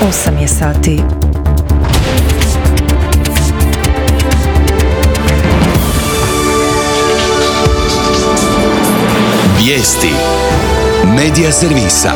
8 je sati. Vijesti Medija servisa.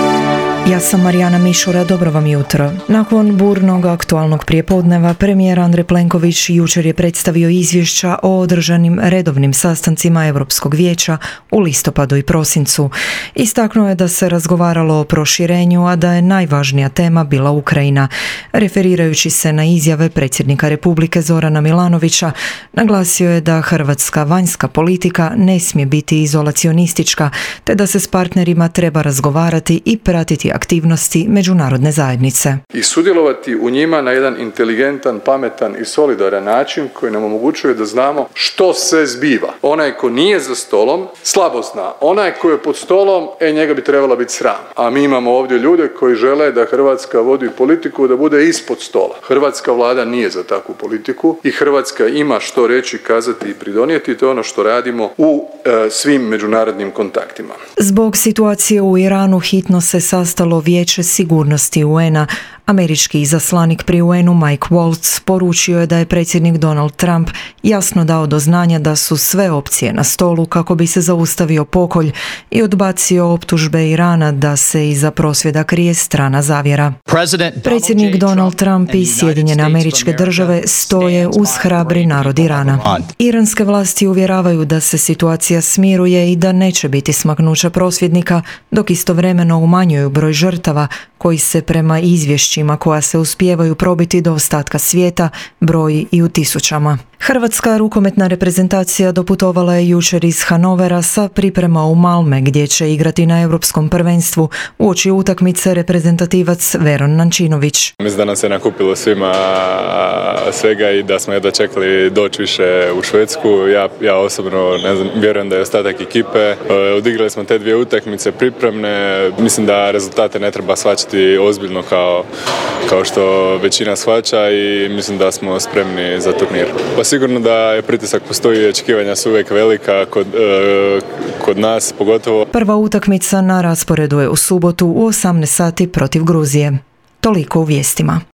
Ja sam Marijana Mišura, dobro vam jutro. Nakon burnog aktualnog prijepodneva, premijer Andrej Plenković jučer je predstavio izvješća o održanim redovnim sastancima Europskog vijeća u listopadu i prosincu. Istaknuo je da se razgovaralo o proširenju, a da je najvažnija tema bila Ukrajina. Referirajući se na izjave predsjednika Republike Zorana Milanovića, naglasio je da hrvatska vanjska politika ne smije biti izolacionistička, te da se s partnerima treba razgovarati i pratiti aktivnosti međunarodne zajednice. I sudjelovati u njima na jedan inteligentan, pametan i solidaran način koji nam omogućuje da znamo što se zbiva. Onaj ko nije za stolom, slabo zna. Onaj ko je pod stolom, njega bi trebalo biti sram. A mi imamo ovdje ljude koji žele da Hrvatska vodi politiku da bude ispod stola. Hrvatska vlada nije za takvu politiku i Hrvatska ima što reći, kazati i pridonijeti. To je ono što radimo u svim međunarodnim kontaktima. Zbog situacije u Iranu hitno se sastalo Vijeće sigurnosti UN-a. Američki izaslanik pri UN-u Mike Waltz poručio je da je predsjednik Donald Trump jasno dao do znanja da su sve opcije na stolu kako bi se zaustavio pokolj i odbacio optužbe Irana da se iza prosvjeda krije strana zavjera. Predsjednik Donald Trump i Sjedinjene Američke Države stoje uz hrabri narod Irana. Iranske vlasti uvjeravaju da se situacija smiruje i da neće biti smaknuća prosvjednika, dok istovremeno umanjuju broj žrtava koji se prema izvješćima koja se uspijevaju probiti do ostatka svijeta broji i u tisućama. Hrvatska rukometna reprezentacija doputovala je jučer iz Hanovera sa priprema u Malme, gdje će igrati na Europskom prvenstvu uoči utakmice reprezentativac Veron Nančinović. Mislim da nam se nakupilo svima svega i da smo jedva čekali doći više u Švedsku. Ja osobno vjerujem da je ostatak ekipe. Odigrali smo te dvije utakmice pripremne. Mislim da rezultate ne treba shvaćati ozbiljno kao što većina shvaća i mislim da smo spremni za turnir. Pa sigurno da je pritisak postoji i očekivanja su uvijek velika kod nas pogotovo. Prva utakmica na rasporedu je u subotu u 18 sati protiv Gruzije. Toliko u vijestima.